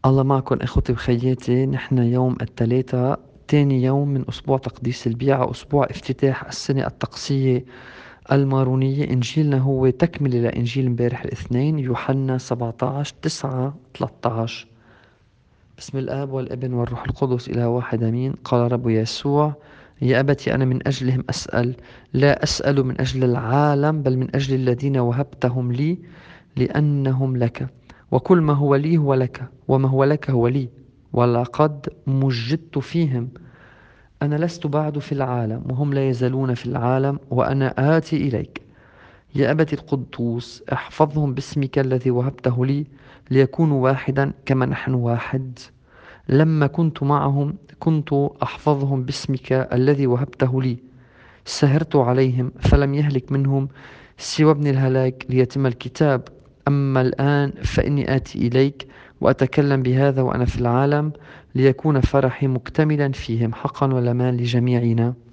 الله معكم إخوتي وخياتي. نحن يوم الثلاثاء تاني يوم من أسبوع تقديس البيعة، أسبوع افتتاح السنة الطقسية المارونية. إنجيلنا هو تكملة لإنجيل امبارح الاثنين، يوحنا 17:9-13. بسم الآب والابن والروح القدس إله واحد أمين. قال رب يسوع: يا أبتي أنا من أجلهم أسأل، لا أسأل من أجل العالم بل من أجل الذين وهبتهم لي، لأنهم لك، وكل ما هو لي هو لك، وما هو لك هو لي، ولقد مجدت فيهم. أنا لست بعد في العالم وهم لا يزالون في العالم، وأنا آتي إليك. يا أبت القدوس احفظهم باسمك الذي وهبته لي، ليكونوا واحدا كما نحن واحد. لما كنت معهم كنت أحفظهم باسمك الذي وهبته لي. سهرت عليهم فلم يهلك منهم سوى ابن الهلاك، ليتم الكتاب. أما الآن فإني آتي إليك، وأتكلم بهذا وأنا في العالم، ليكون فرحي مكتملا فيهم حقا والأمان لجميعنا.